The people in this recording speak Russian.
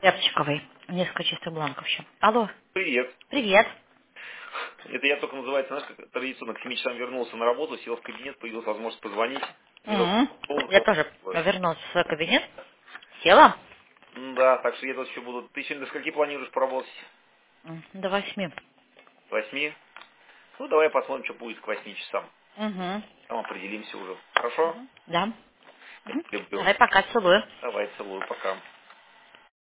Рябчиковой. Несколько чистых бланков еще. Алло. Привет. Привет. Это я только, называется, знаешь, как традиционно к 7 часам вернулся на работу, сел в кабинет, появилась возможность позвонить. Я тоже вернулась в свой кабинет. Села? Да, так что я тут еще буду. Ты сегодня до скольки планируешь поработать? До 8. 8? Ну, давай посмотрим, что будет к 8 часам. Угу. Там определимся уже. Хорошо? Да. Я тебя люблю. Давай пока, целую. Давай, целую, пока.